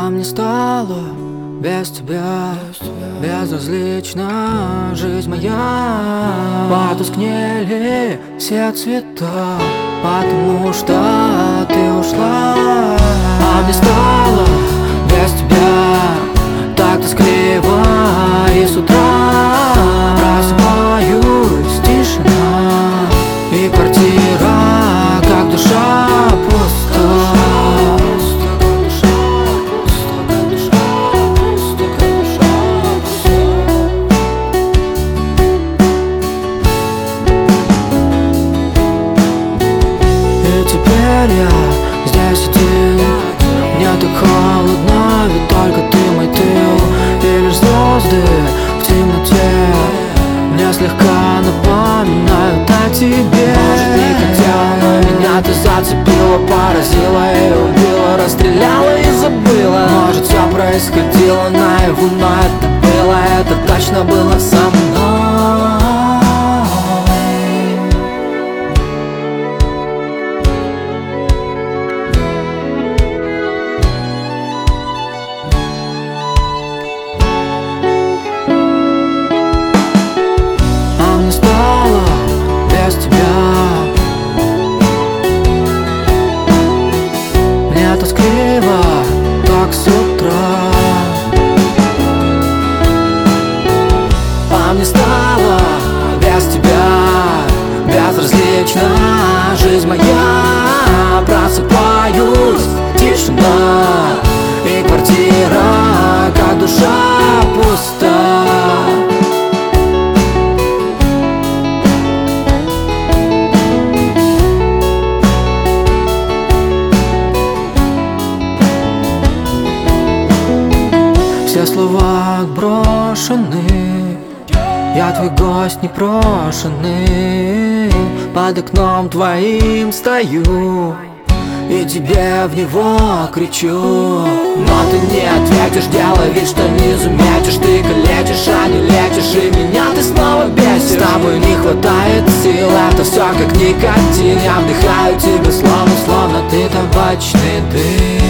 А мне стало без тебя безразлична жизнь моя. Потускнели все цвета, потому что ты ушла. А мне стало без тебя так тоскливо, и с утра просыпаюсь, тишина и квартира, как душа пуста. Теперь я здесь один, мне так холодно, ведь только ты мой тыл. И лишь звезды в темноте мне слегка напоминают о тебе. Может, не хотела, но меня ты зацепила, поразила и убила, расстреляла и забыла. Может, все происходило наяву, но это точно было со мной. Тоскливо, так с утра. А мне стало без тебя безразлична жизнь моя. Просыпаюсь, тишина и квартира, как душа пуста. Все слова отброшены, я твой гость непрошенный. Под окном твоим стою и тебе в него кричу. Но ты не ответишь, делай вид, что не заметишь. Ты калечишь, а не лечишь, и меня ты снова бесишь. С тобой не хватает сил, это все как никотин. Я вдыхаю тебя словно ты табачный дым.